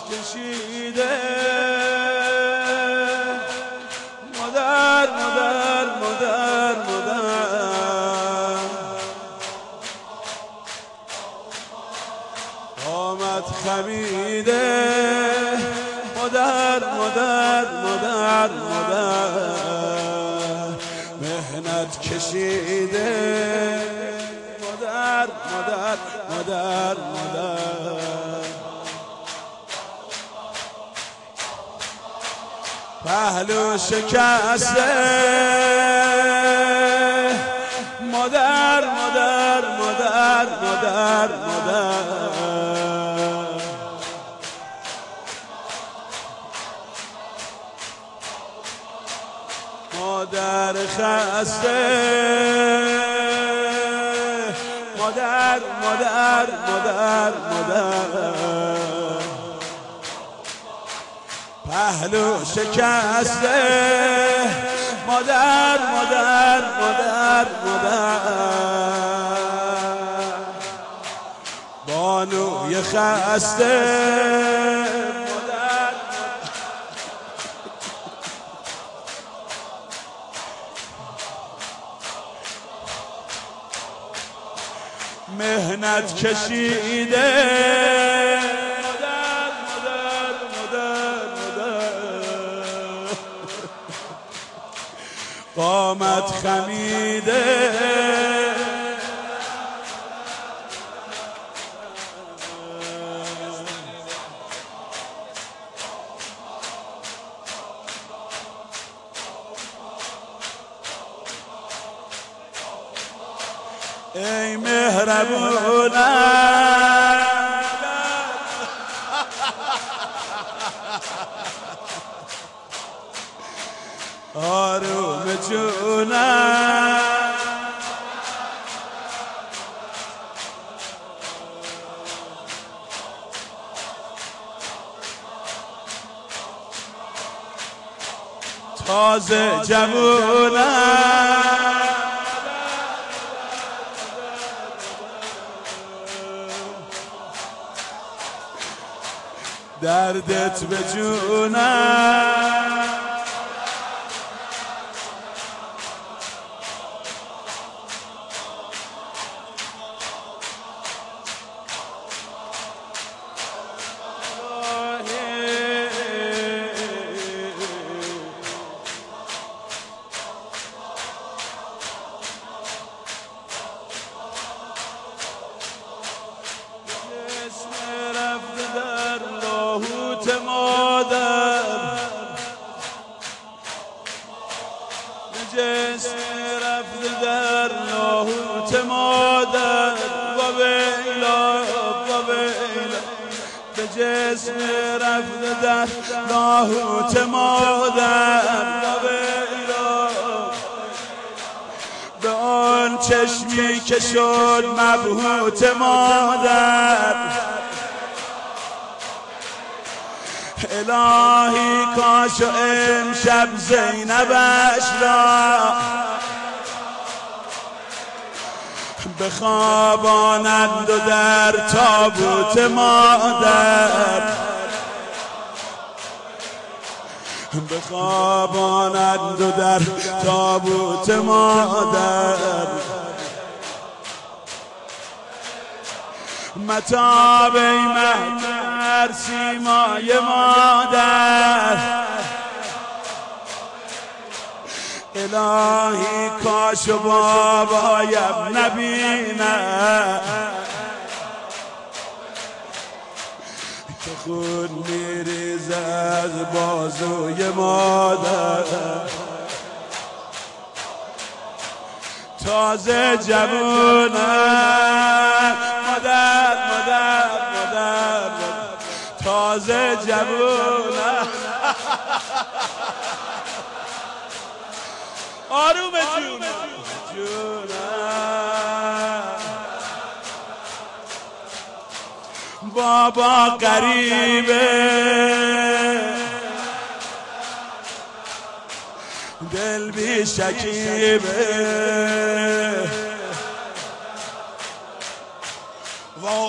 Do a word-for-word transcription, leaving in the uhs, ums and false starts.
کشیده مادر مادر مادر مادر قامت خمیده مادر مادر مادر مادر مهنت کشیده مادر مادر مادر مادر پهلو شکسته مادر مادر مادر مادر مادر مادر خسته مادر مادر مادر مادر پهلو شکسته مادر مادر مادر مادر بانوی خسته مادر مهنت کشیده قامت خمیده ای مهربونم آروم جونم تازه جوونم دردت به جونم مادر جسم رفت در لاهوت مادر و ویلا و ویلا به جسم رفت در لاهوت مادر و ویلا به آن چشمی که شد مبهوت مادر الهی کاش و امشب زینبش را بخوابانند و در تابوت مادر بخوابانند و در تابوت مادر متاب ای مهتر سیمای مادر الهی کاش و بابایم نبینه که خون میریزه از بازوی مادر تازه جوونم مادر مادر مادر تازه جوونم آروم جونم جونم بابا غریبه دل بی شکیبه